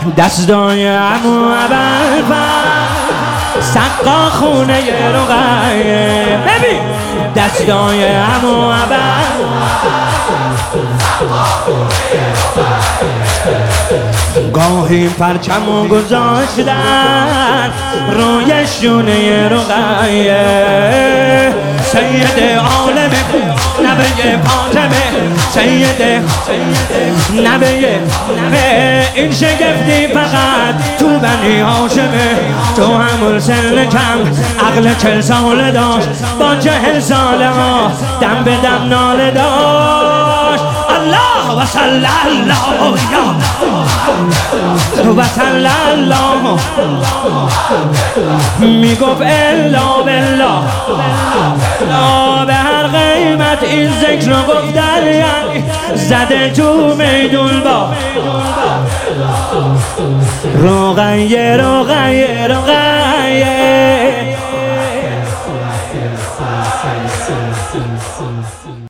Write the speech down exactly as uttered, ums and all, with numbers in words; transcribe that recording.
دستای عمو ابوالفضل سقا خونه رقیه. ببین دستای عمو ابوالفضل گاهی پرچمو گذاشتن روی شونه رقیه. سید عالم نبی فاطمه، سید نبی نبی، این شگفتی فقط تو بنی هاشمه. تو همون سن کم عقل چل ساله داشت، با چهل ساله ها دم به دم ناله داشت. الله و صلی الله و صلی الله میگفت الا بالله، لا به هر قیمت این ذکر رو گفتن، یعنی زده تو میدون با رقیه رقیه رقیه.